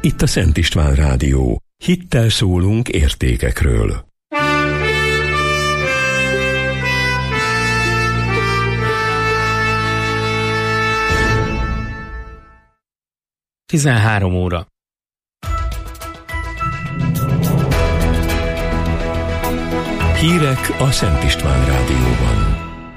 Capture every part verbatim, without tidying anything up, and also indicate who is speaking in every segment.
Speaker 1: itt a Szent István Rádió. Hittel szólunk értékekről.
Speaker 2: tizenhárom óra.
Speaker 1: Hírek a Szent István Rádióban.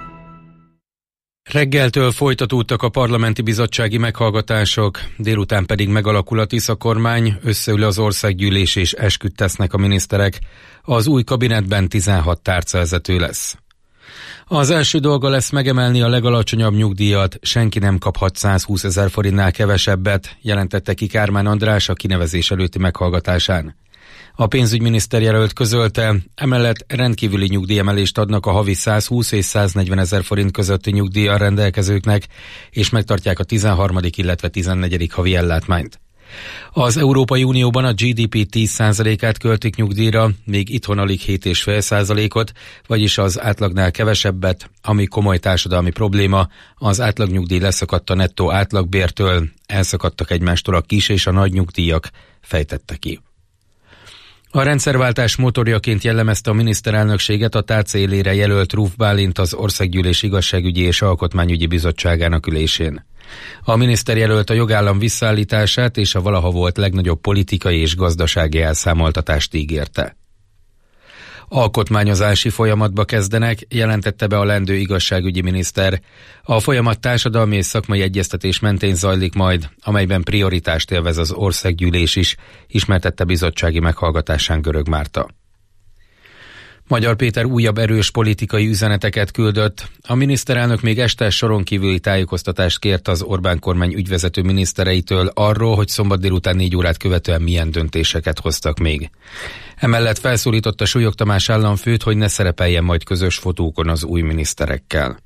Speaker 2: Reggeltől folytatódtak a parlamenti bizottsági meghallgatások, délután pedig megalakul a Tisza-kormány, összeül az országgyűlés és esküt tesznek a miniszterek. Az új kabinetben tizenhat tárcavezető lesz. Az első dolga lesz megemelni a legalacsonyabb nyugdíjat, senki nem kaphat százhúszezer forintnál kevesebbet, jelentette ki Kármán András a kinevezés előtti meghallgatásán. A pénzügyminiszter jelölt közölte, emellett rendkívüli nyugdíjemelést adnak a havi százhúsz és száznegyven ezer forint közötti nyugdíjjal rendelkezőknek, és megtartják a tizenharmadik illetve tizennegyedik havi ellátmányt. Az Európai Unióban a gé dé pé tíz százalékát költik nyugdíjra, még itthon alig hét egész öt százalékot, vagyis az átlagnál kevesebbet, ami komoly társadalmi probléma. Az átlagnyugdíj leszakadt a nettó átlagbértől, elszakadtak egymástól a kis és a nagy nyugdíjak, fejtette ki. A rendszerváltás motorjaként jellemezte a miniszterelnökséget a tárca élére jelölt Ruf Bálint az Országgyűlés Igazságügyi és Alkotmányügyi Bizottságának ülésén. A miniszter jelölt a jogállam visszaállítását és a valaha volt legnagyobb politikai és gazdasági elszámoltatást ígérte. Alkotmányozási folyamatba kezdenek, jelentette be a leendő igazságügyi miniszter. A folyamat társadalmi és szakmai egyeztetés mentén zajlik majd, amelyben prioritást élvez az országgyűlés is, ismertette bizottsági meghallgatásán Görög Márta. Magyar Péter újabb erős politikai üzeneteket küldött. A miniszterelnök még este soron kívüli tájékoztatást kért az Orbán kormány ügyvezető minisztereitől arról, hogy szombat délután négy órát követően milyen döntéseket hoztak még. Emellett felszólította Súlyog Tamás államfőt, hogy ne szerepeljen majd közös fotókon az új miniszterekkel.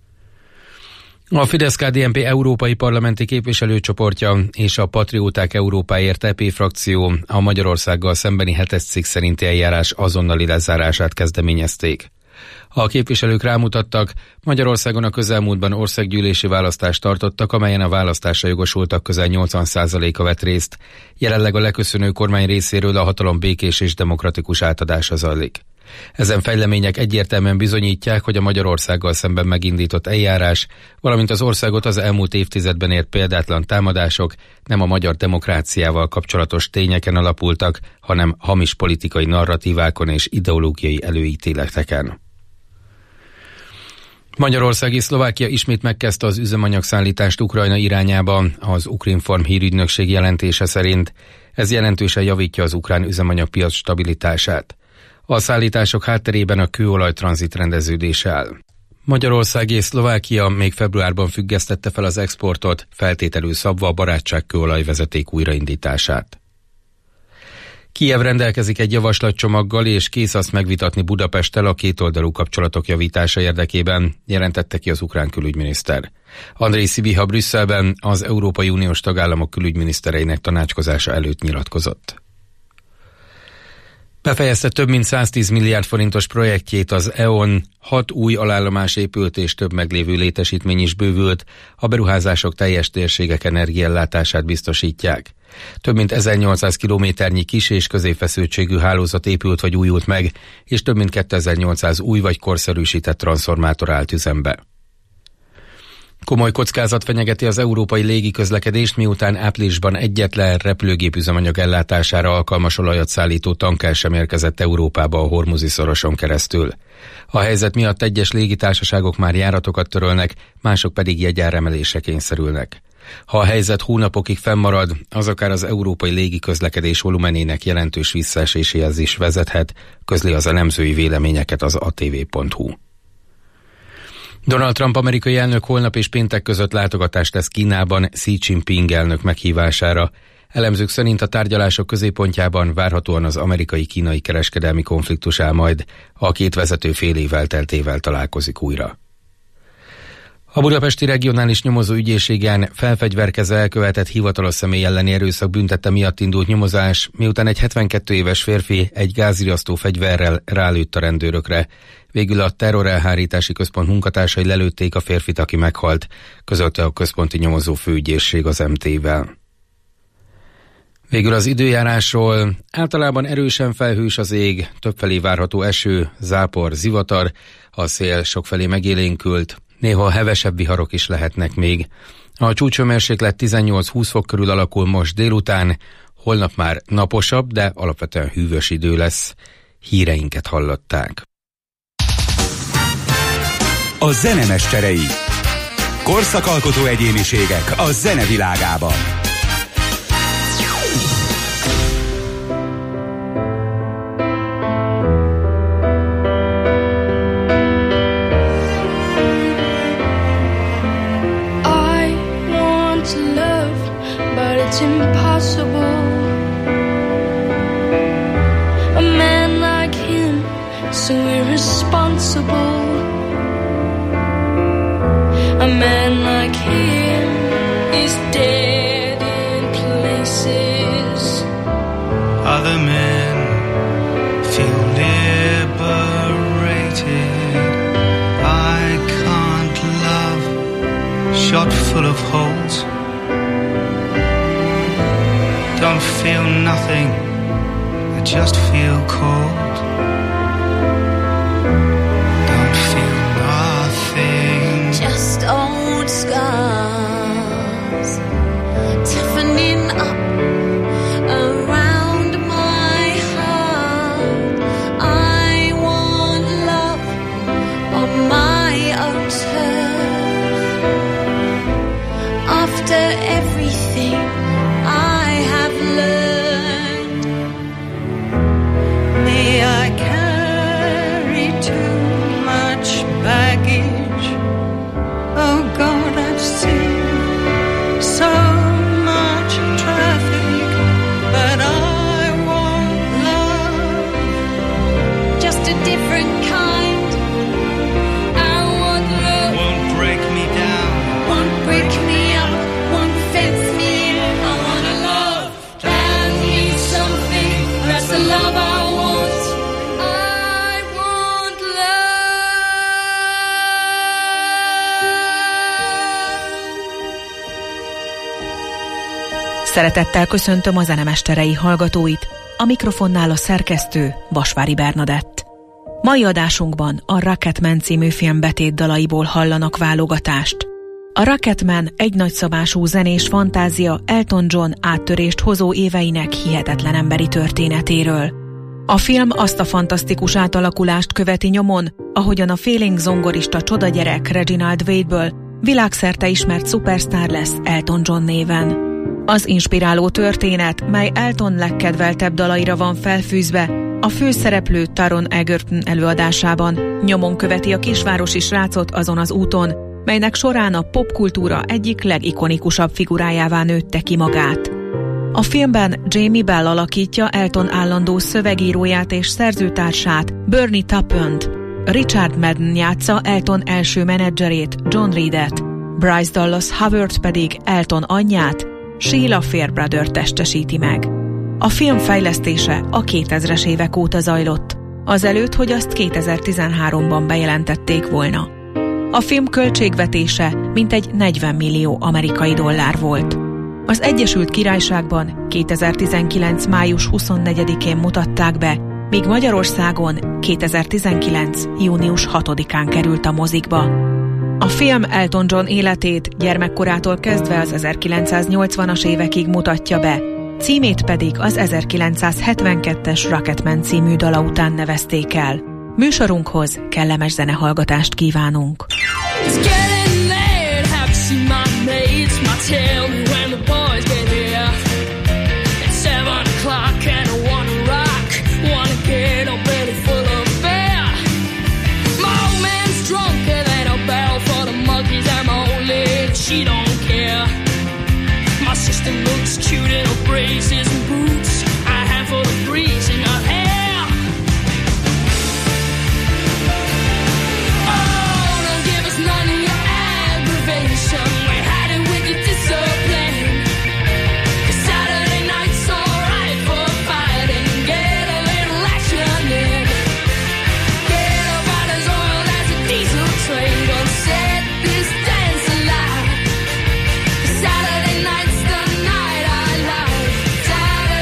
Speaker 2: A Fidesz-ká dé en pé európai parlamenti képviselőcsoportja és a Patrióták Európáért é pé frakció a Magyarországgal szembeni hetes cikk szerinti eljárás azonnali lezárását kezdeményezték. A képviselők rámutattak, Magyarországon a közelmúltban országgyűlési választást tartottak, amelyen a választásra jogosultak közel nyolcvan százaléka vett részt. Jelenleg a leköszönő kormány részéről a hatalom békés és demokratikus átadása zajlik. Ezen fejlemények egyértelműen bizonyítják, hogy a Magyarországgal szemben megindított eljárás, valamint az országot az elmúlt évtizedben ért példátlan támadások nem a magyar demokráciával kapcsolatos tényeken alapultak, hanem hamis politikai narratívákon és ideológiai előítéleteken. Magyarország és Szlovákia ismét megkezdte az üzemanyagszállítást Ukrajna irányába, az Ukrinform hírügynökség jelentése szerint. Ez jelentősen javítja az ukrán üzemanyagpiac stabilitását. A szállítások hátterében a kőolaj tranzit rendeződése áll. Magyarország és Szlovákia még februárban függesztette fel az exportot, feltételül szabva a barátság kőolaj vezeték újraindítását. Kijev rendelkezik egy javaslatcsomaggal, és kész azt megvitatni Budapesttel a kétoldalú kapcsolatok javítása érdekében, jelentette ki az ukrán külügyminiszter. Andrej Szibiha Brüsszelben az Európai Uniós tagállamok külügyminisztereinek tanácskozása előtt nyilatkozott. Befejezte több mint száztíz milliárd forintos projektjét az é o en, hat új alállomás épült és több meglévő létesítmény is bővült, a beruházások teljes térségek energiaellátását biztosítják. Több mint ezernyolcszáz kilométernyi kis- és középfeszültségű hálózat épült vagy újult meg, és több mint kétezer-nyolcszáz új vagy korszerűsített transzformátor állt üzembe. Komoly kockázat fenyegeti az európai légiközlekedést, miután áprilisban egyetlen repülőgép üzemanyag ellátására alkalmas olajat szállító tanker sem érkezett Európába a Hormuzi szoroson keresztül. A helyzet miatt egyes légitársaságok már járatokat törölnek, mások pedig jegyáremelésre kényszerülnek. Ha a helyzet hónapokig fennmarad, az akár az európai légiközlekedés volumenének jelentős visszaeséséhez is vezethet, közli az elemzői véleményeket az á té vé pont hú. Donald Trump amerikai elnök holnap és péntek között látogatást tesz Kínában Xi Jinping elnök meghívására. Elemzők szerint a tárgyalások középpontjában várhatóan az amerikai-kínai kereskedelmi konfliktus áll majd, a két vezető fél év elteltével találkozik újra. A budapesti regionális nyomozó ügyészségen felfegyverkezve elkövetett hivatalos személy elleni erőszak büntette miatt indult nyomozás, miután egy hetvenkét éves férfi egy gázriasztó fegyverrel rálőtt a rendőrökre. Végül a terrorelhárítási központ munkatársai lelőtték a férfit, aki meghalt, közölte a központi nyomozó főügyészség az em té-vel. Végül az időjárásról: általában erősen felhős az ég, többfelé várható eső, zápor, zivatar, a szél sokfelé megélénkült, néha hevesebb viharok is lehetnek még. A csúcshőmérséklet tizennyolc-húsz fok körül alakul most délután, holnap már naposabb, de alapvetően hűvös idő lesz. Híreinket hallották.
Speaker 3: A zenemesterei. Korszakalkotó egyéniségek a zenevilágában.
Speaker 4: It's impossible. A man like him, so irresponsible. A man like him is dead in places.
Speaker 5: Other men feel liberated. I can't love, shot full of holes. Don't feel nothing, I just feel cold. Don't feel nothing,
Speaker 4: just old scars toughening up around my heart. I want love on my own turf. After everything I have learned, may I carry too much baggage? Oh God, I've seen so much traffic, but I want love, just a different kind. I want love,
Speaker 5: won't break me down,
Speaker 4: won't break me up, won't fence me in. I want a love that means something. That's the love I want. I want love.
Speaker 6: Szeretettel köszöntöm a zenemesterei hallgatóit, a mikrofonnál a szerkesztő, Vasvári Bernadett. Mai adásunkban a Rocketman című film betétdalaiból hallanak válogatást. A Rocketman egy nagyszabású zenés fantázia Elton John áttörést hozó éveinek hihetetlen emberi történetéről. A film azt a fantasztikus átalakulást követi nyomon, ahogyan a félénk zongorista csodagyerek Reginald Wade-ből világszerte ismert szupersztár lesz Elton John néven. Az inspiráló történet, mely Elton legkedveltebb dalaira van felfűzve, a főszereplő Taron Egerton előadásában nyomon követi a kisvárosi srácot azon az úton, melynek során a popkultúra egyik legikonikusabb figurájává nőtte ki magát. A filmben Jamie Bell alakítja Elton állandó szövegíróját és szerzőtársát, Bernie Taupent, Richard Madden játsza Elton első menedzserét, John Reedet, Bryce Dallas Howard pedig Elton anyját, Sheila Fairbrother testesíti meg. A film fejlesztése a kétezres évek óta zajlott, azelőtt, hogy azt kétezer-tizenháromban bejelentették volna. A film költségvetése mintegy negyven millió amerikai dollár volt. Az Egyesült Királyságban kétezer-tizenkilenc május huszonnegyedikén mutatták be, míg Magyarországon kétezer-tizenkilenc június hatodikán került a mozikba. A film Elton John életét gyermekkorától kezdve az ezerkilencszáznyolcvanas évekig mutatja be, címét pedig az ezerkilencszázhetvenkettes Rocketman című dala után nevezték el. Műsorunkhoz kellemes zenehallgatást kívánunk.
Speaker 7: She don't care. My sister looks cute in her braces and boots. A handful of breeze in her hair. Oh, don't give us none of your aggravation. We're hiding with your discipline. 'Cause Saturday night's alright for fighting. Get a little action in. Get about as oiled as a diesel train. Don't set this dance alive. Saturday night's the night I love. Saturday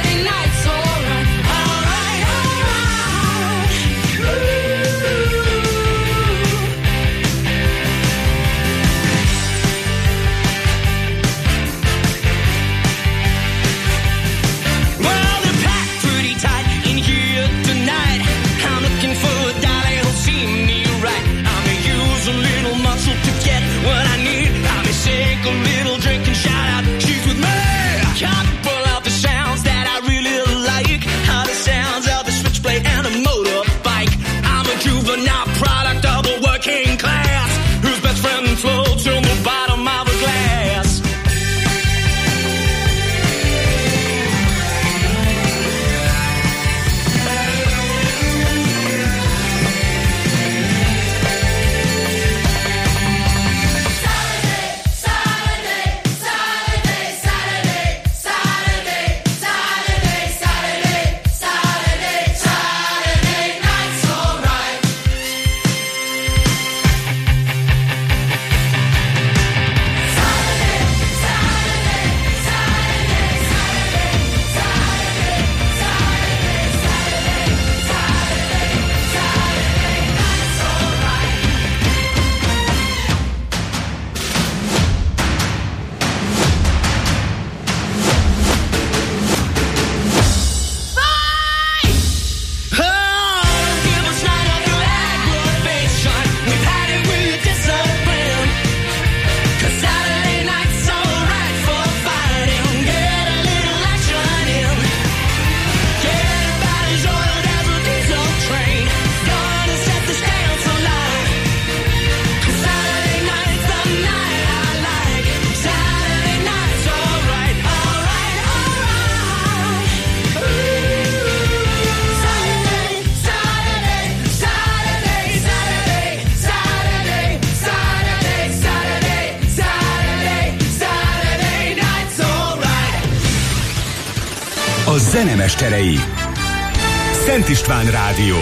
Speaker 3: A zenemesterei. Szent István Rádió.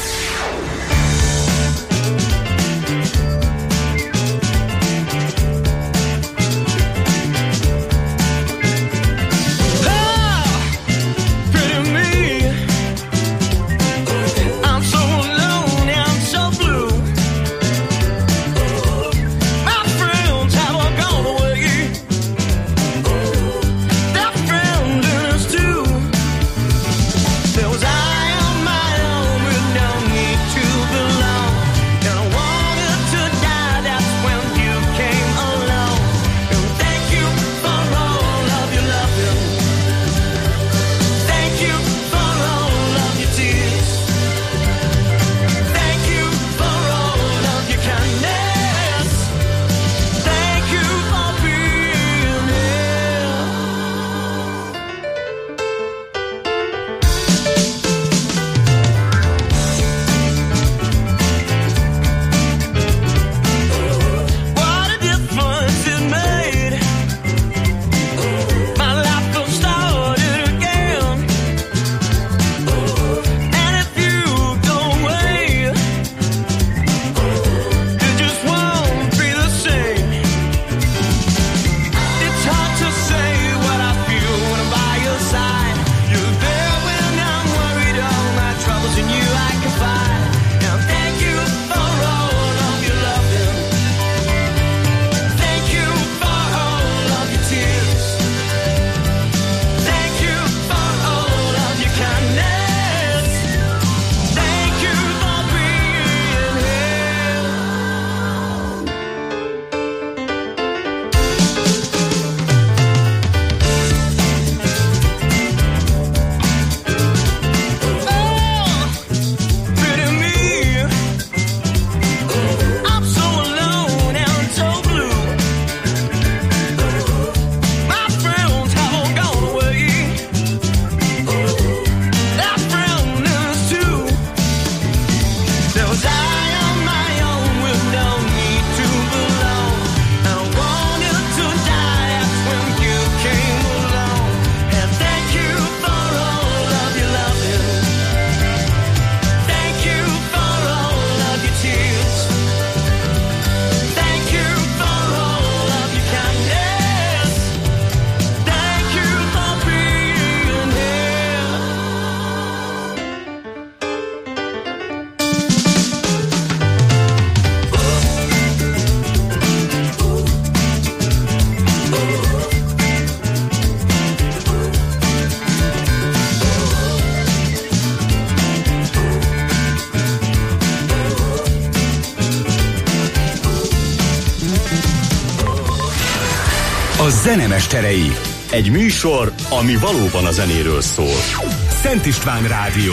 Speaker 3: A zenemesterei.
Speaker 8: Egy műsor, ami valóban a zenéről szól.
Speaker 3: Szent István Rádió.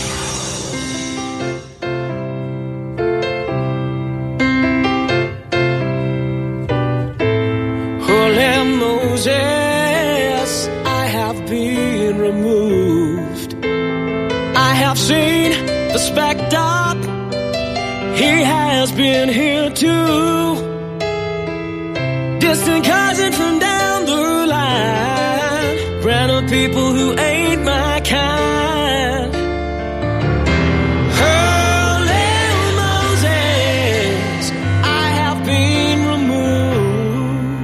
Speaker 9: Holy Moses, I have been removed. I have seen the spectre. He has been here too. Distant cousin from down the line, random people who ain't my kind. Holy Moses, I have been removed.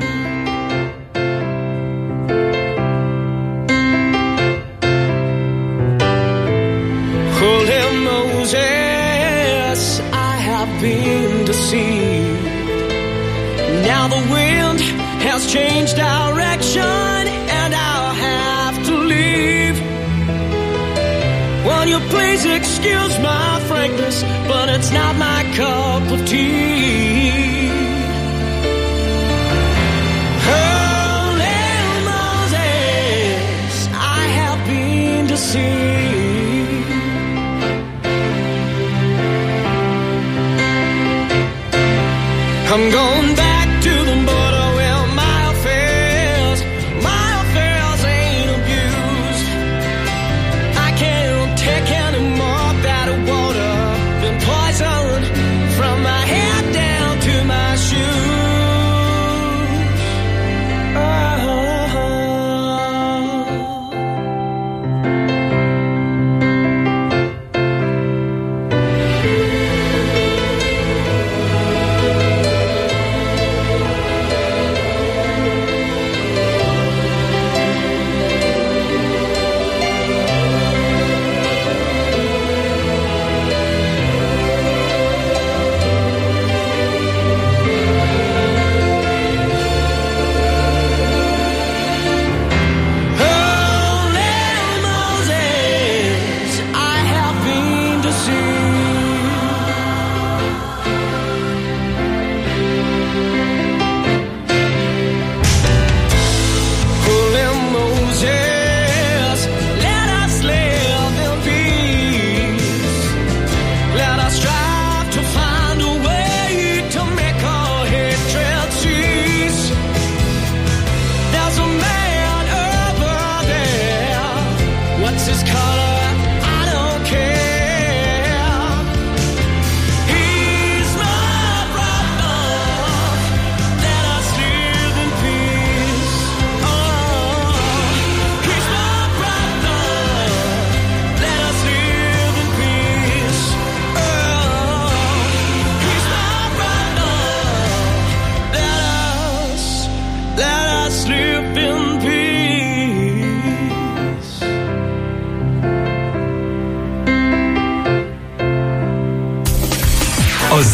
Speaker 9: Holy Moses, I have been deceived. Now the wind has changed direction and I'll have to leave. Won't you please excuse my frankness, but it's not my cup of tea. Holy Moses, I have been deceived. I'm going back to the border where my affairs, my affairs ain't abused. I can't take any more bad water than poison from my head down to my shoes. Oh.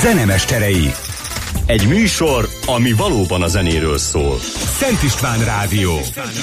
Speaker 3: Zenemesterei.
Speaker 8: Egy műsor, ami valóban a zenéről szól.
Speaker 3: Szent István Rádió.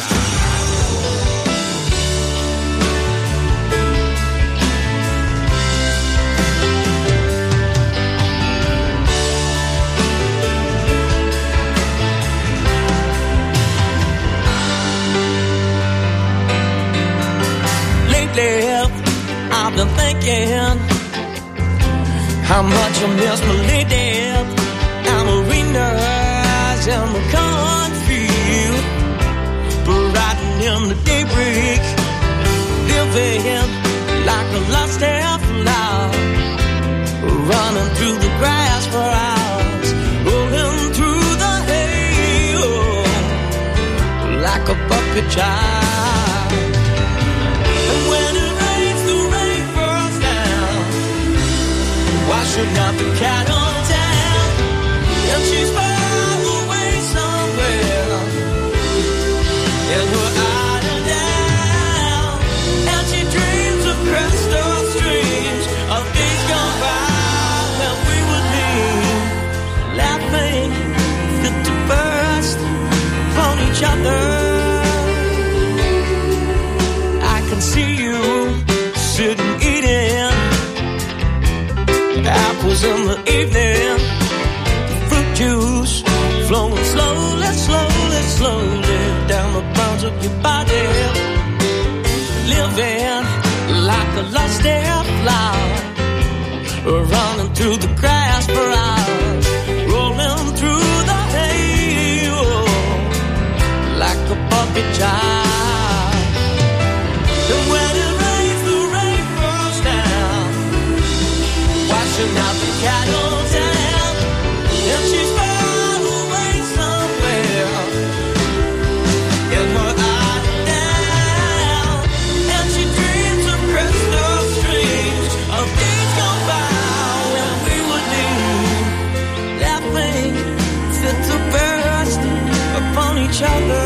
Speaker 9: I've been thinking how much I miss my lady. I'm arenas in the cornfield, riding in the daybreak, living like a lost half love, running through the grass for hours, rolling through the hay, oh, like a bucket child. And when it rains, the rain falls down, washing out the cattle town, and she's far away somewhere in her idle down, and she dreams of crystal streams of days gone by when we would be laughing fit to burst on each other. I can see you sitting eating apples in the evening, fruit juice flowing slowly, slowly, slowly down the bones of your body, living like a lost air flower, running through the grass for hours, rolling through the hay, oh, like a bucket child. And when it rains, the rain falls down, washing out the cattle town, and she's far away somewhere in her idle down, and she dreams of crystal streams of days gone by when we would be laughing fit to burst upon each other.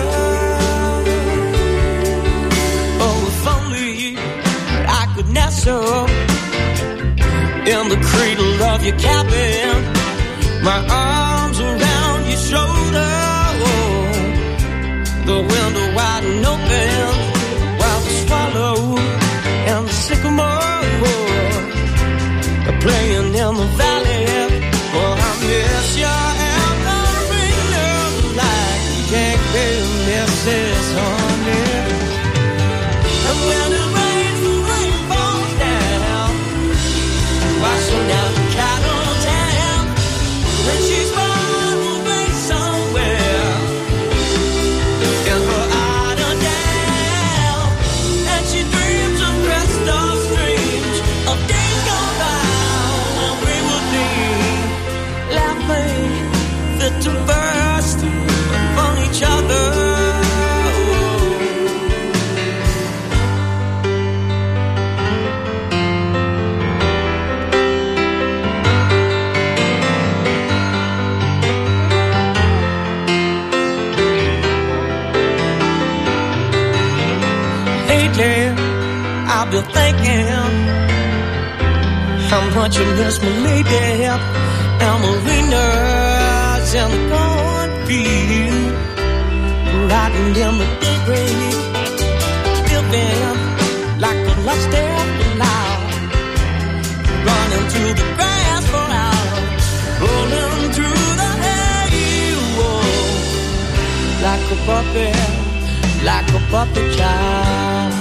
Speaker 9: Oh, if only I could nestle in the cradle of your cabin, my arms around your shoulder, oh, the window wide and open, while the swallow and the sycamore, oh, are playing in the valley. Oh, I miss you and the ring of light, can't pay misses, honey. And when it rains, the rain falls down, washing out the cattle town, and she's far away somewhere in her idle down, and she dreams of crystal streams of days gone by when we would be laughing fit to burst on each other. I've been thinking how much I miss my lady. Amarina's in the cornfield, riding in the daybreak, living like a lost flower, running through the grass for hours, rolling through the hay, whoa, like a puppet, like a puppet child.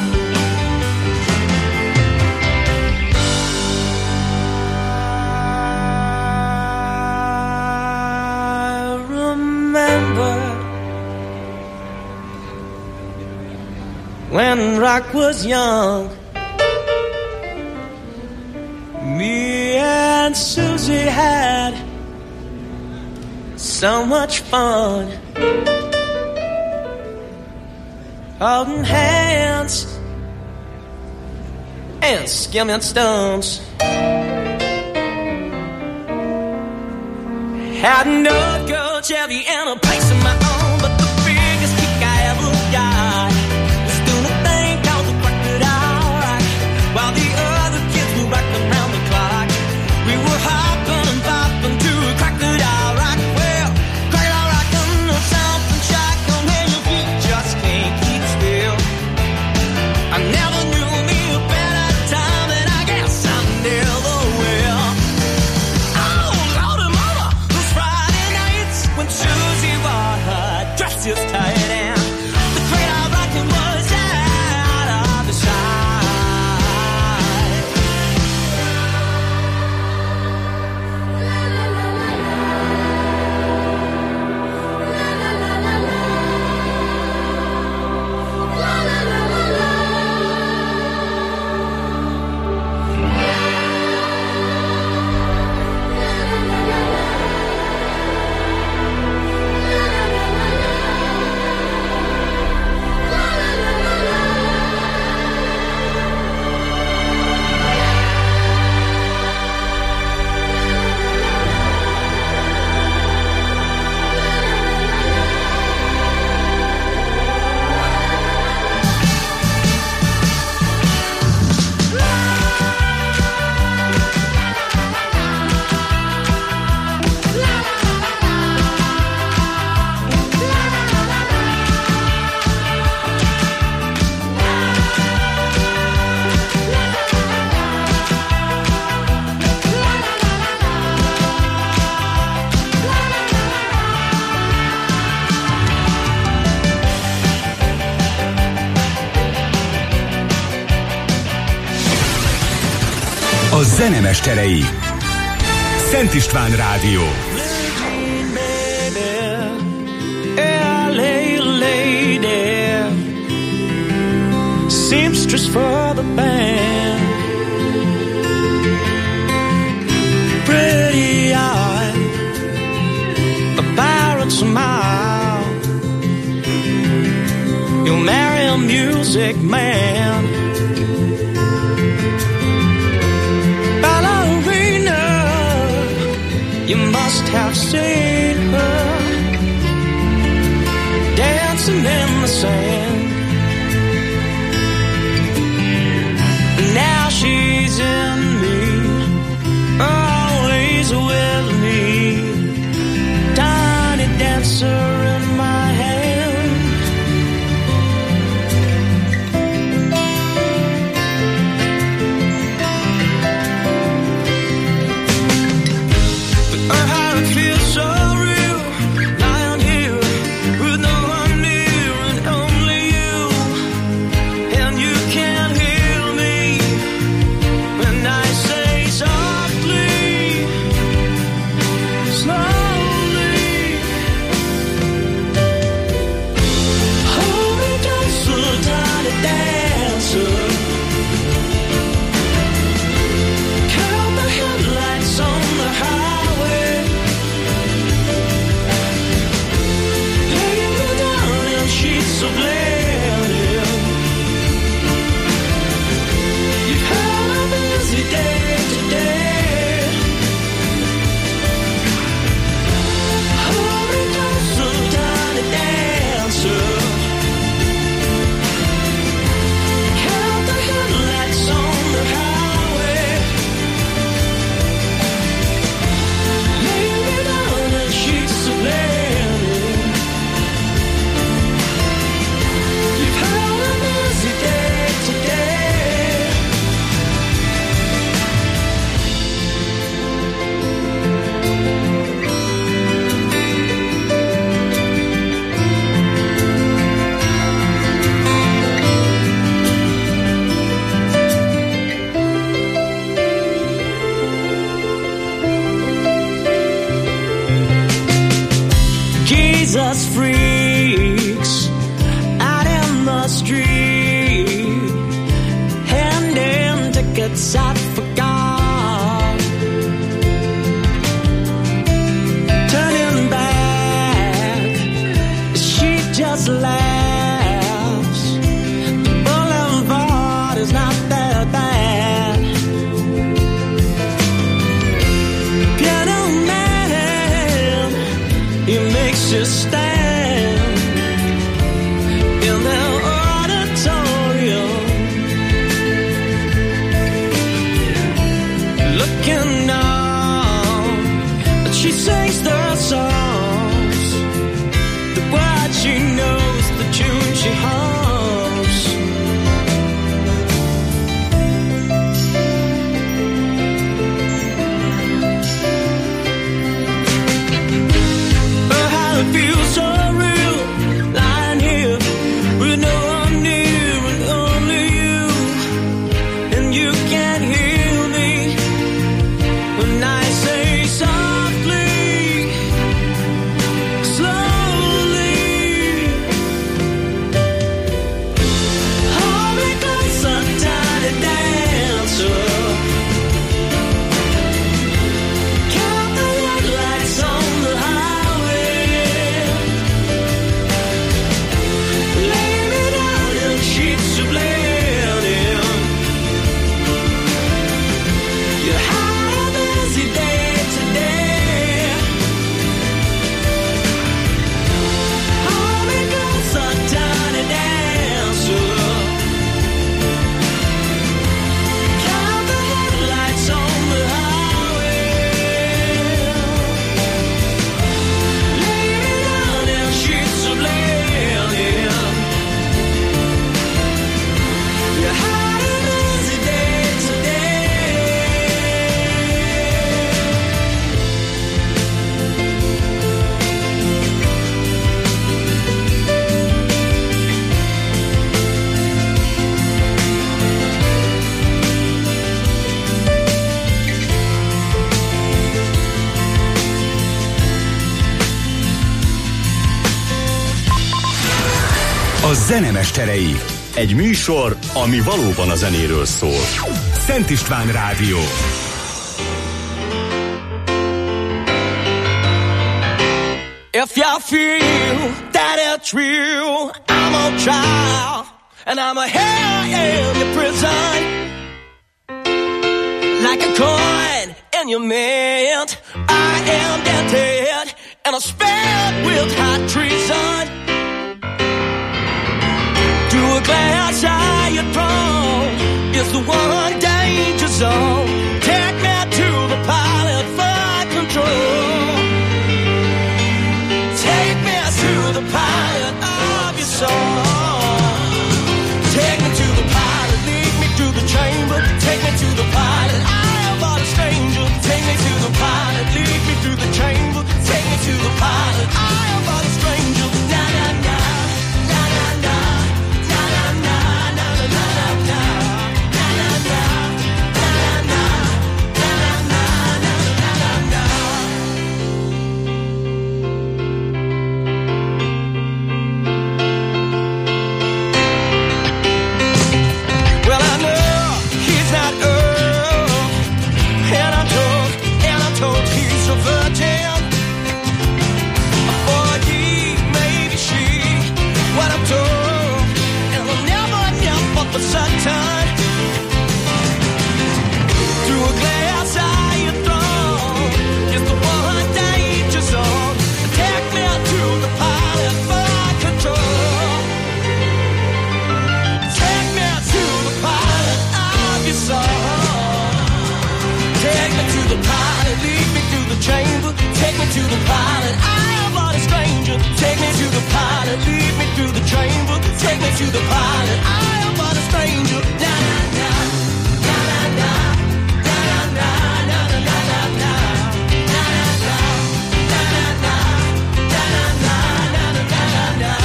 Speaker 9: When Rock was young, me and Susie had so much fun, holding hands and skimming stones. Had no girl Chevy and a place of my own, but the biggest kick I ever got was doing a thing called the crocodile rock, while the other kids were rocking around the clock. We were hopping and bopping
Speaker 3: Zenemesterei. Szent István Rádió.
Speaker 9: Seamstress for the band, pretty eye, a pirate smile. You'll marry a music man, ballerina. You must have seen her dancing in the sand. Now she's in me, always with me, tiny dancer in my hand. But her heart feels so real, lying here with no one near and only you, and you can't hear when I say softly, slowly, hold me closer, tiny dancer. Count the headlights on the highway, laying me down in sheets of linen. You've had a busy day today. Hold me closer, tiny dancer. Count the headlights on the highway, lay me down in sheets of linen. You've had a busy day today. Jesus freaks out in the street, handing tickets I forgot, turning back, she just laughs. The boulevard is not that bad. Piano man, he makes you stand in the auditorium, looking on. She sings the songs, the words she knows, the tune she hums. Her heart feels so
Speaker 3: Zenemesterei.
Speaker 8: Egy műsor, ami valóban a zenéről szól.
Speaker 3: Szent István Rádió.
Speaker 9: If you feel that it's real, I'm on trial, and I'm a hell in the prison. Like a coin in your mint, I am dented, and I'm spared with hot treason. To a glass I you thrown is the one danger zone. Take me to the pilot for control. To the pilot of your soul. Take me to the pilot, lead me through the chamber. Take me to the pilot, I am but a stranger. Take me to the pilot, lead me through the chamber. Take me to the pilot, I am but a stranger. Na na na, na na na, na na na, na na na na, na na na, na na na, na na na, na na na. Chamber, take me to the pilot. I am but a stranger. Take me to the pilot. Lead me through the chamber. Take me to the pilot. I am but a stranger. Na na na, na na na, na na na, na na na na, na na na, na na na, na na na, na na na.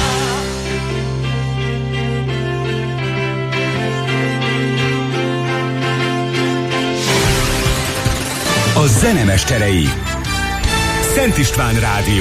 Speaker 3: A zenemesterei. Szent István Rádió.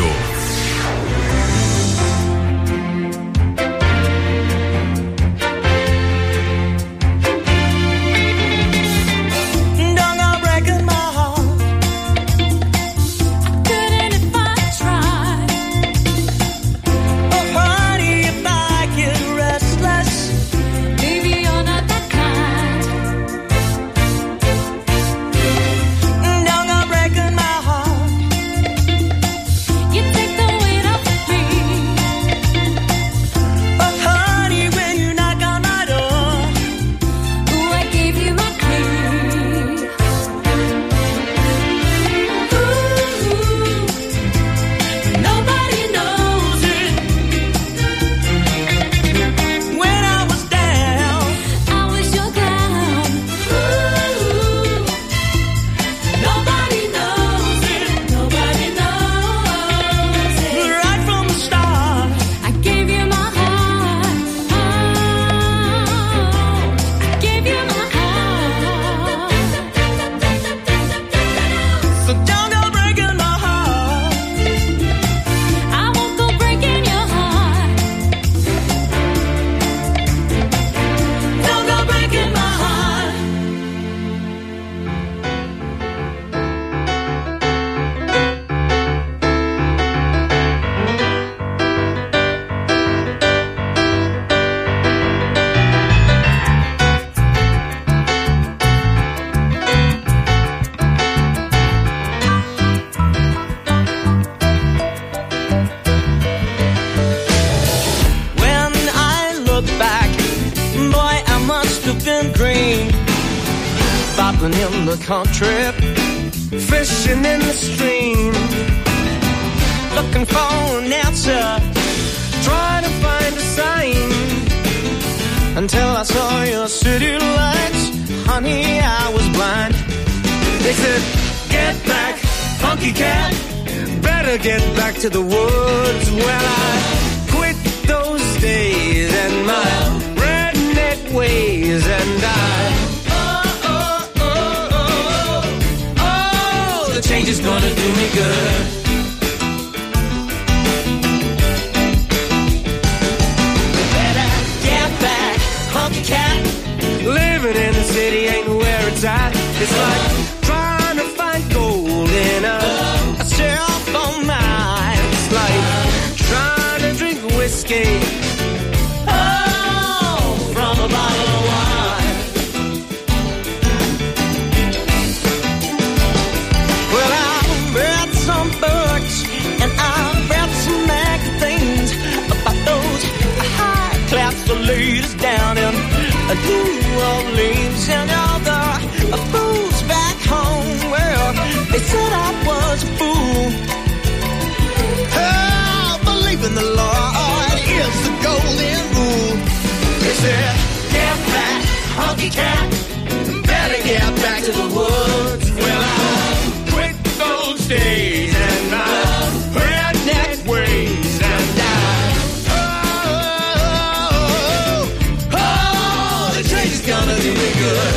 Speaker 9: In the country, fishing in the stream, looking for an answer, trying to find a sign, until I saw your city lights. Honey, I was blind. They said, get back, funky cat, better get back to the woods. Well, I quit those days and my redneck ways, and I change is gonna do me good. The better tight. It's like trying to find gold in a, a cell phone mine. It's like trying to drink whiskey, oh, from a bottle of wine. Well, I've read some books and I've read some magazines about those high-class ladies down in New Orleans and all the fools back home. Well, they said I was a fool. Oh, believe in the Lord is the golden rule. They said, get back, honky cat, better get back to the woods. Well, I quit those days and my redneck ways and I, oh, oh, the change is gonna do me good.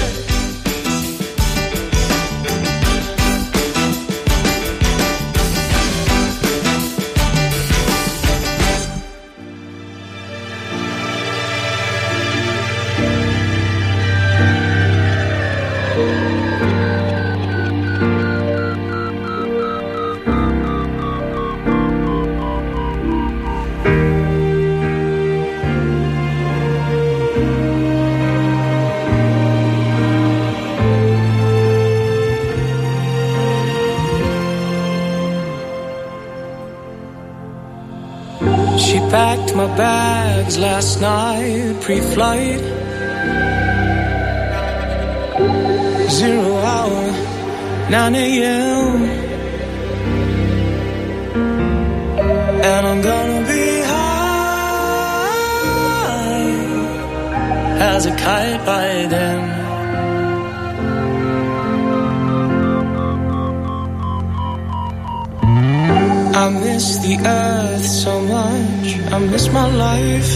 Speaker 9: Packed my bags last night, pre-flight. Zero hour, nine a.m. And I'm gonna be high as a kite by then. I miss the earth so much, I miss my life.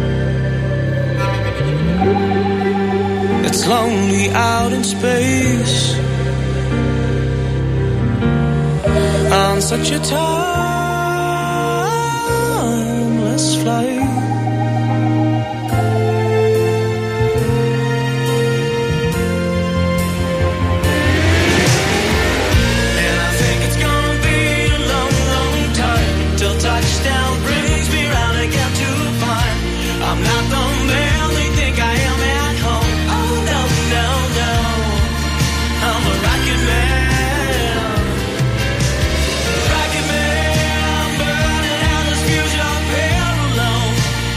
Speaker 9: It's lonely out in space on such a timeless flight. Touchdown brings me round again to find I'm not the man they think I am at home. Oh no, no, no, I'm a rocket man. Rocket man, burning out this fusion pale alone.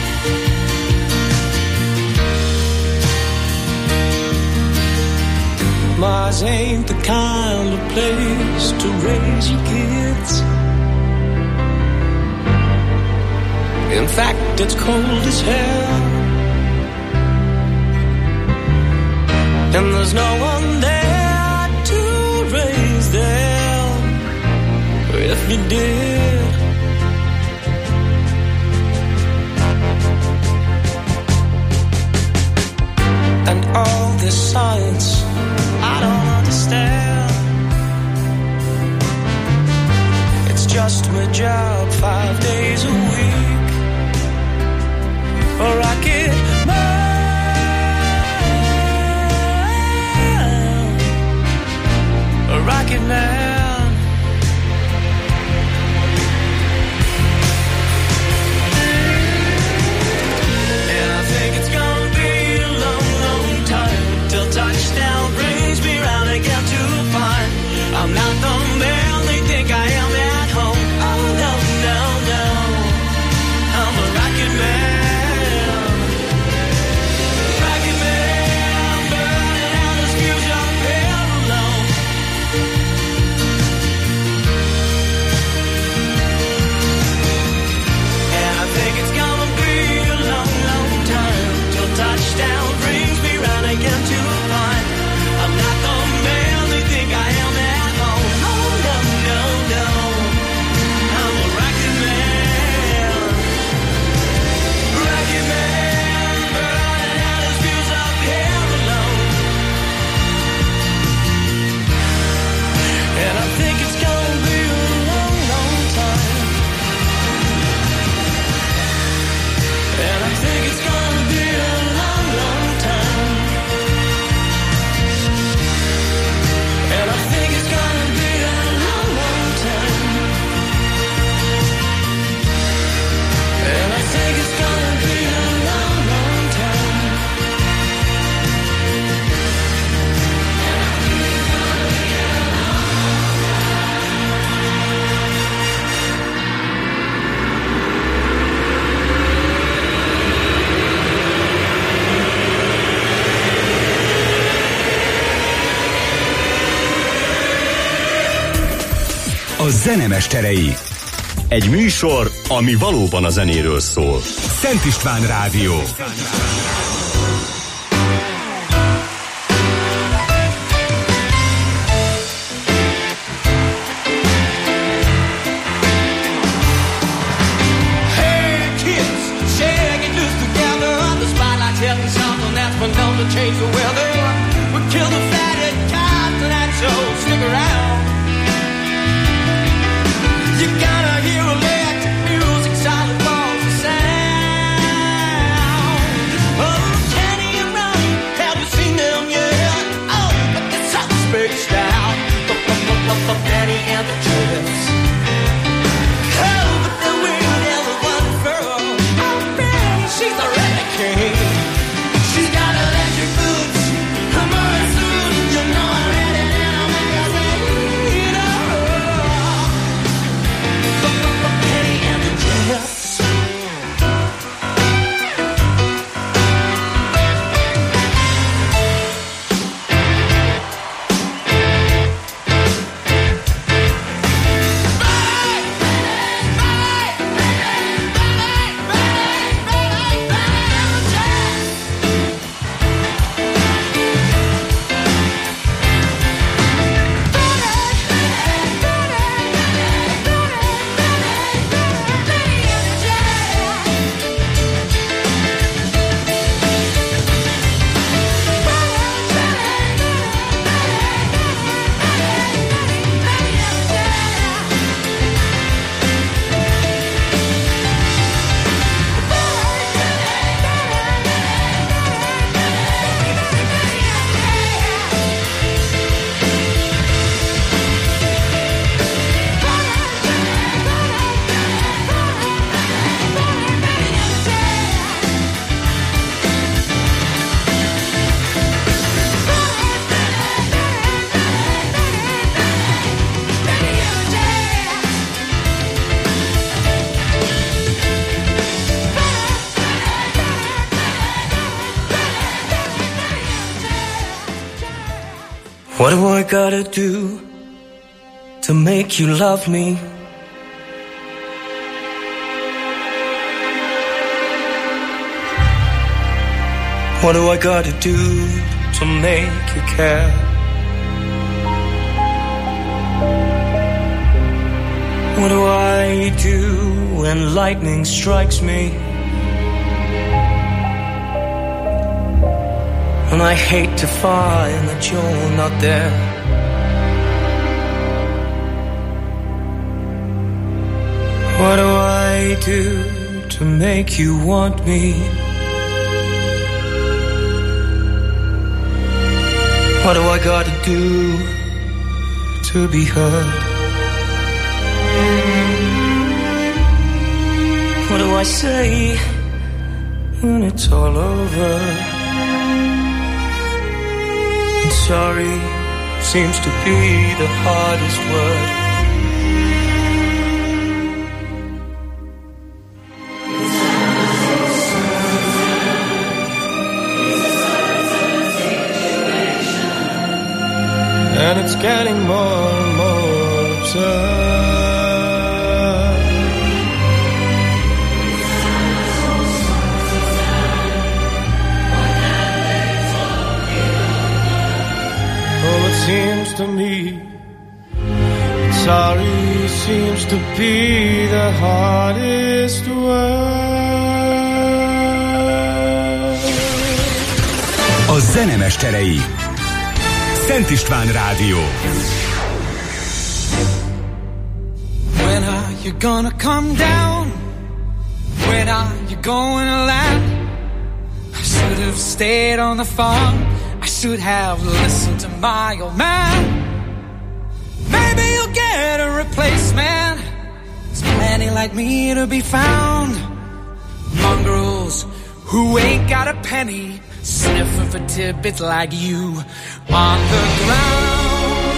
Speaker 9: Mars ain't the kind of place to raise your kids. In fact, it's cold as hell, and there's no one there to raise them if you did. And all this science, I don't understand. It's just my job, five days a week. A rocket man, a rocket man. And I think it's gonna be a long, long time till touchdown brings me round again to find I'm not the man they think I am at home. Oh no, no.
Speaker 3: zenemesterei.
Speaker 8: Egy műsor, ami valóban a zenéről szól.
Speaker 3: Szent István Rádió.
Speaker 9: Change the weather, we kill the fatted calf tonight, so stick around. You gotta hear electric music, solid walls of sound. Oh, Kenny and Ronnie, have you seen them yet? Oh, but they're so spaced out. Benny and the Jets. Oh, but they're weird and the one girl. Oh, Benny, she's the redneck king. She's got electric boots, I'm a suit, you know I'm ready and I'm magazine. Oh, Penny and the Jets.
Speaker 10: What do I gotta do to make you love me? What do I gotta do to make you care? What do I do when lightning strikes me? And I hate to find that you're not there. What do I do to make you want me? What do I gotta do to be heard? What do I say when it's all over? And sorry seems to be the hardest word. And it's getting more and more absurd. Oh, it seems to me sorry seems to be the hardest word.
Speaker 3: A zenemesterei. Szent István Rádió.
Speaker 11: When are you gonna come down? When are you going to land? I should have stayed on the farm. I should have listened to my old man. Maybe you'll get a replacement. There's plenty like me to be found. Mongrels who ain't got a penny, sniffing for tidbits like you on the ground.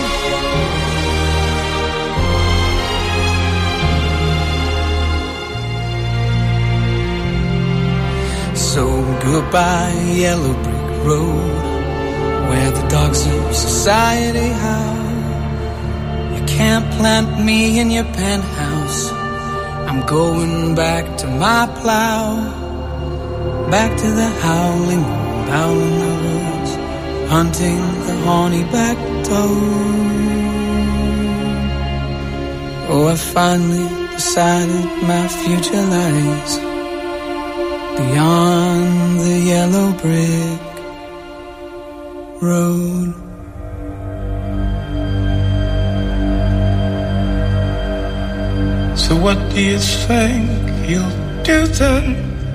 Speaker 11: So goodbye, yellow brick road, where the dogs of society howl. You can't plant me in your penthouse. I'm going back to my plow, back to the howling, howling of woods, hunting the horny-backed toad. Oh, I finally decided my future lies beyond the yellow brick road.
Speaker 10: So what do you think you'll do then?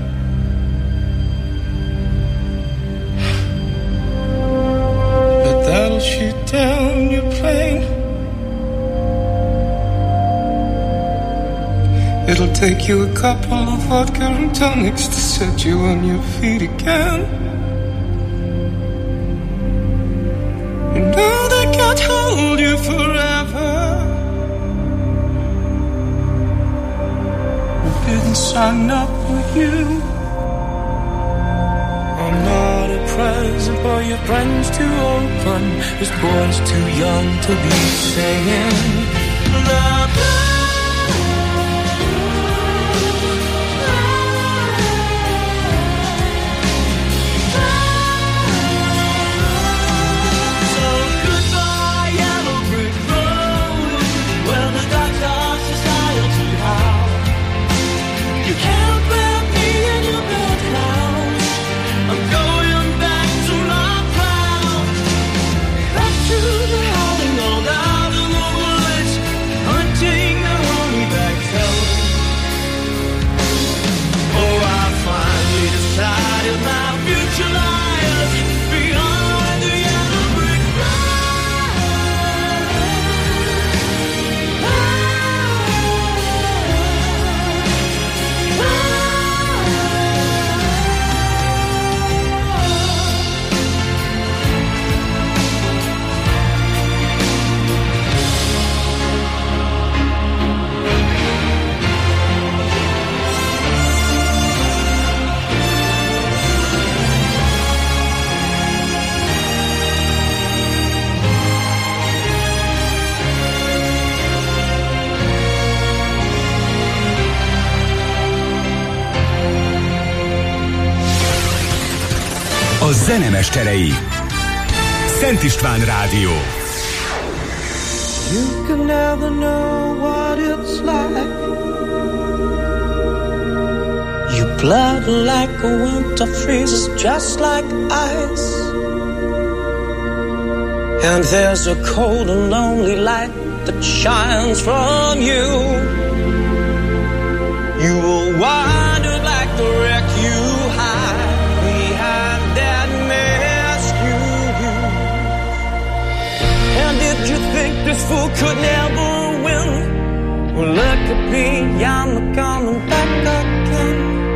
Speaker 10: But that'll shoot down your plane. It'll take you a couple of vodka and tonics to set you on your feet again. You know they can't hold you forever. Didn't sign up with you. I'm not a present for your friends to open. This boy's too young to be saying love. So goodbye, yellow brick road. Well, the dogs are society high. You can't plant me in your penthouse. I'm going back to my plow, back to the howling old out in the woods, hunting the horny-backed toad. Oh, I finally decided my future lies beyond the yellow brick
Speaker 3: A zenemesterei. Szent István Rádió.
Speaker 9: You can never know what it's like. Your blood like a winter freezes just like ice. And there's a cold and lonely light that shines from you. You will wander like the wreck you hide behind that mask you use. And did you think this fool could never win? Well, look at me, I'm coming back again.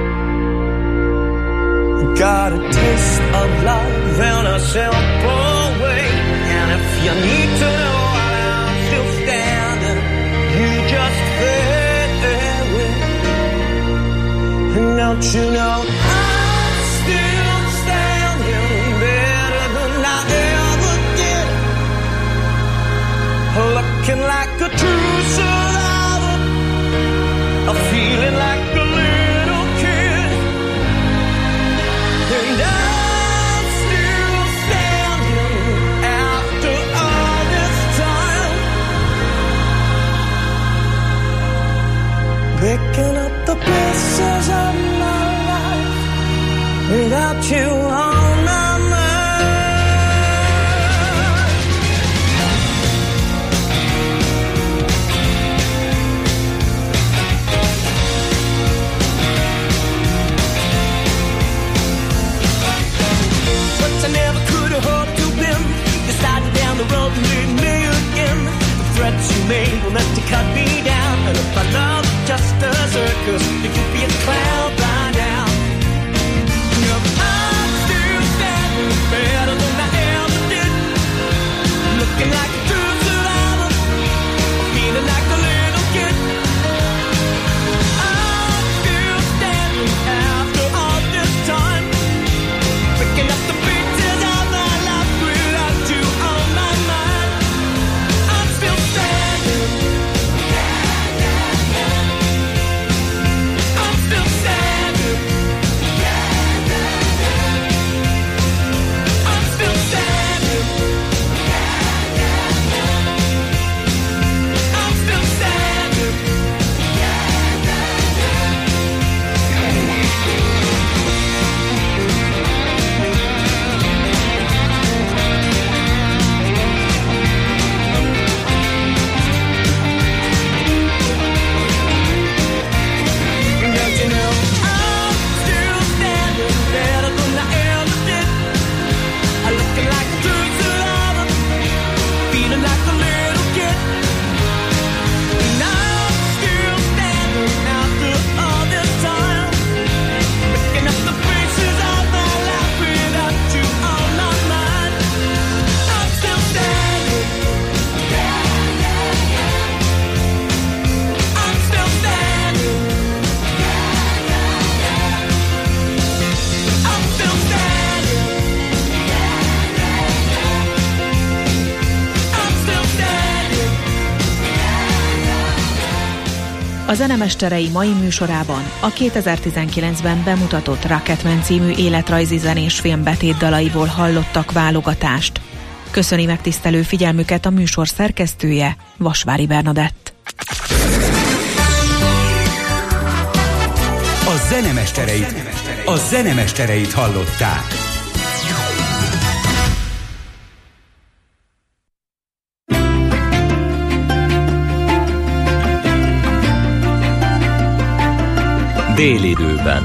Speaker 9: Got a taste of love in a simple way. And if you need to know while I'm still standing, you just fade away. And don't you know I'm still standing better than I ever did, looking like a true survivor, a feeling like a little kid. And I'm still standing after all this time, picking up the pieces of my life without you on my mind. But I never could have hoped to win. You started down the road and leave me again. The threats you made were meant to cut me down. And if I love just a circus, you could be a clown by now. Yep, I'm still standing better than I ever did, looking like a true survivor, feeling like a little kid. I'm still standing after all this time, picking up the pieces of my life without you on my mind. I'm still standing
Speaker 6: A Zenemesterei mai műsorában a kétezer-tizenkilencben bemutatott Rocketman című életrajzi zenés film betétdalaiból hallottak válogatást. Köszöni megtisztelő figyelmüket a műsor szerkesztője, Vasvári Bernadett.
Speaker 3: A zenemestereit, a zenemestereit hallották.
Speaker 8: Délidőben.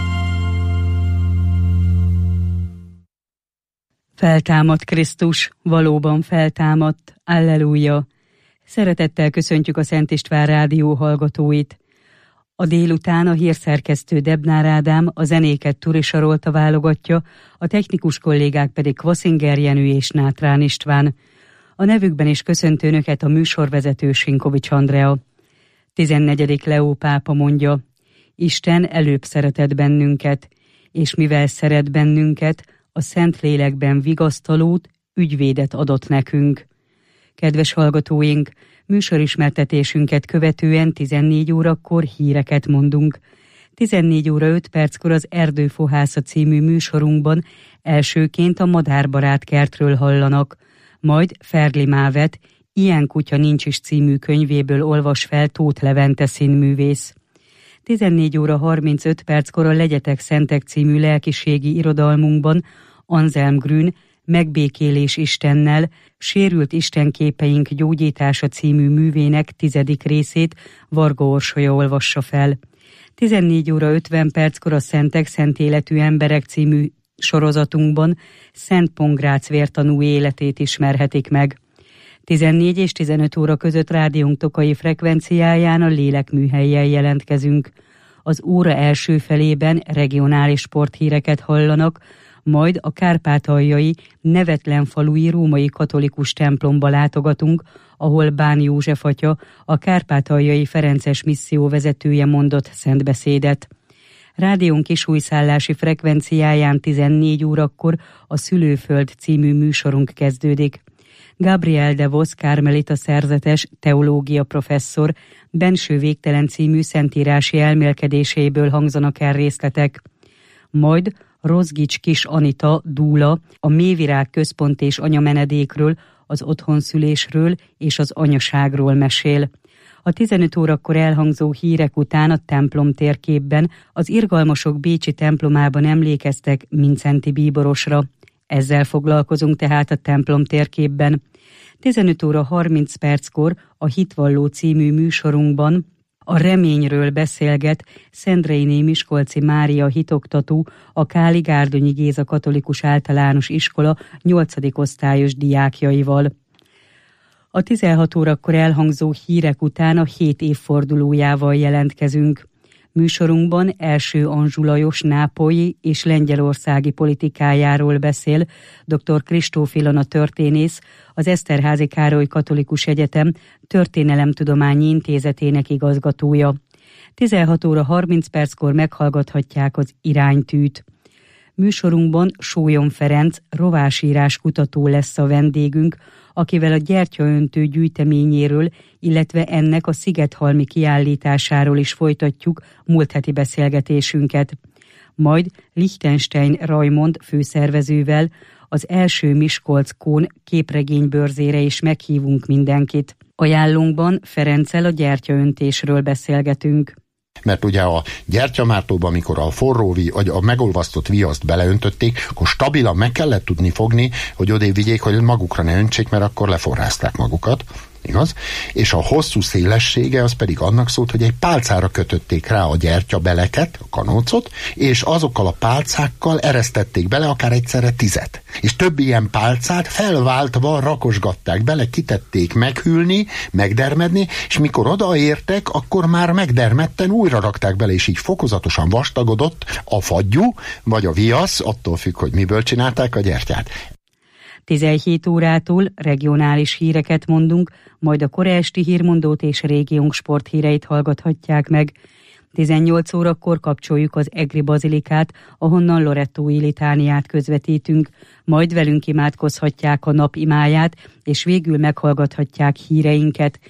Speaker 12: Feltámadt Krisztus, valóban feltámadt, alleluja! Szeretettel köszöntjük a Szent István Rádió hallgatóit. A délután a hírszerkesztő Debnár Ádám a zenéket Turi Sarolta válogatja, a technikus kollégák pedig Kvaszinger Jenő és Nátrán István. A nevükben is köszöntő Önöket a műsorvezető Sinkovics Andrea. tizennegyedik Leó pápa mondja: Isten előbb szeretett bennünket, és mivel szeret bennünket, a Szentlélekben vigasztalót, ügyvédet adott nekünk. Kedves hallgatóink, műsorismertetésünket követően tizennégy órakor híreket mondunk. tizennégy óra öt perckor az Erdőfohásza című műsorunkban elsőként a Madárbarát kertről hallanak, majd Ferli Mávet, Ilyen kutya nincs is című könyvéből olvas fel Tóth Levente színművész. tizennégy óra harmincöt perckor a Legyetek Szentek című lelkiségi irodalmunkban Anselm Grün Megbékélés Istennel, Sérült istenképeink gyógyítása című művének tizedik részét Varga Orsolya olvassa fel. tizennégy óra ötven perckor a Szentek Szent Életű Emberek című sorozatunkban Szent Pongrác vértanú életét ismerhetik meg. tizennégy és tizenöt óra között rádiónk tokai frekvenciáján a Lélekműhellyel jelentkezünk. Az óra első felében regionális sporthíreket hallanak, majd a kárpátaljai Nevetlen falui római katolikus templomba látogatunk, ahol Bán József atya, a kárpátaljai ferences misszió vezetője mondott szentbeszédet. Rádiónk kisújszállási frekvenciáján tizennégy órakor a Szülőföld című műsorunk kezdődik. Gabriel de Vos kármelita szerzetes teológia professzor Benső végtelen című szentírási elmélkedéséből hangzanak el részletek. Majd Rozgics Kis Anita dúla a Mévirág Központ és Anyamenedékről, az otthonszülésről és az anyaságról mesél. A tizenöt órakor elhangzó hírek után a templom térképben az irgalmasok bécsi templomában emlékeztek Mincenti bíborosra. Ezzel foglalkozunk tehát a templom térképben. tizenöt óra harminc perckor a Hitvalló című műsorunkban a reményről beszélget Szendreiné Miskolci Mária hitoktató, a Káli Gárdonyi Géza Katolikus Általános Iskola nyolcadik osztályos diákjaival. A tizenhat órakor elhangzó hírek után a hét évfordulójával jelentkezünk. Műsorunkban első Anzsú Lajos nápolyi és lengyelországi politikájáról beszél dr. Kristóf Ilona történész, az Eszterházy Károly Katolikus Egyetem Történelemtudományi Intézetének igazgatója. tizenhat óra harminc perckor meghallgathatják az Iránytűt. Műsorunkban Sólyom Ferenc rovásírás kutató lesz a vendégünk, akivel a gyertyaöntő gyűjteményéről, illetve ennek a Szigethalmi kiállításáról is folytatjuk múlt heti beszélgetésünket. Majd Liechtenstein Rajmond főszervezővel az első Miskolc-Kón képregénybörzére is meghívunk mindenkit. Ajánlónkban Ferenccel a gyertyaöntésről beszélgetünk.
Speaker 13: Mert ugye a gyertyamártóban, amikor a forró, vagy a megolvasztott viaszt beleöntötték, akkor stabilan meg kellett tudni fogni, hogy odébb vigyék, hogy magukra ne öntsék, mert akkor leforrázták magukat. Igaz? És a hosszú szélessége az pedig annak szólt, hogy egy pálcára kötötték rá a gyertyabeleket, a kanócot, és azokkal a pálcákkal eresztették bele akár egyszerre tizet. És több ilyen pálcát felváltva rakosgatták bele, kitették meghűlni, megdermedni, és mikor odaértek, akkor már megdermedten újra rakták bele, és így fokozatosan vastagodott a fagyú, vagy a viasz, attól függ, hogy miből csinálták a gyertyát.
Speaker 12: tizenhét órától regionális híreket mondunk, majd a kora esti hírmondót és régiónk sporthíreit hallgathatják meg. tizennyolc órakor kapcsoljuk az Egri Bazilikát, ahonnan Lorettói litániát közvetítünk, majd velünk imádkozhatják a nap imáját, és végül meghallgathatják híreinket.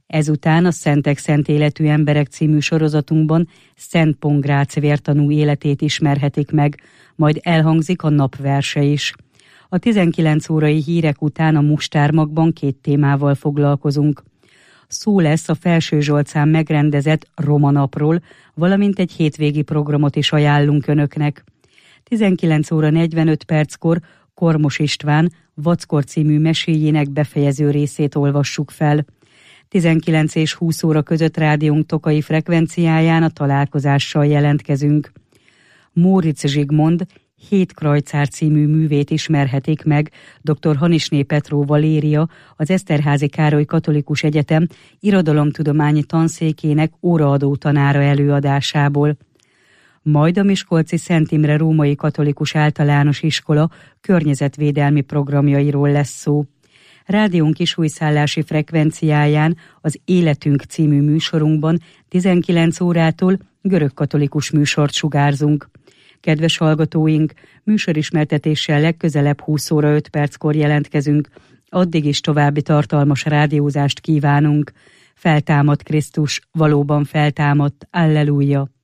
Speaker 12: Ezután a Szentek szent életű emberek című sorozatunkban Szent Pongrác vértanú életét ismerhetik meg, majd elhangzik a napverse is. A tizenkilenc órai hírek után a Mustármagban két témával foglalkozunk. Szó lesz a Felső Zsolcán megrendezett Roma napról, valamint egy hétvégi programot is ajánlunk önöknek. tizenkilenc óra negyvenöt perckor Kormos István Vackor című meséjének befejező részét olvassuk fel. tizenkilenc és húsz óra között rádiónk tokai frekvenciáján a találkozással jelentkezünk. Móricz Zsigmond Hét krajcár című művét ismerhetik meg dr. Hanisné Petró Valéria, az Eszterházy Károly Katolikus Egyetem irodalomtudományi tanszékének óraadó tanára előadásából. Majd a miskolci Szent Imre Római Katolikus Általános Iskola környezetvédelmi programjairól lesz szó. Rádiónk kisújszállási frekvenciáján az Életünk című műsorunkban tizenkilenc órától görögkatolikus műsort sugárzunk. Kedves hallgatóink, műsorismertetéssel legközelebb húsz óra öt perckor jelentkezünk. Addig is további tartalmas rádiózást kívánunk. Feltámadt Krisztus, valóban feltámadt, alleluja!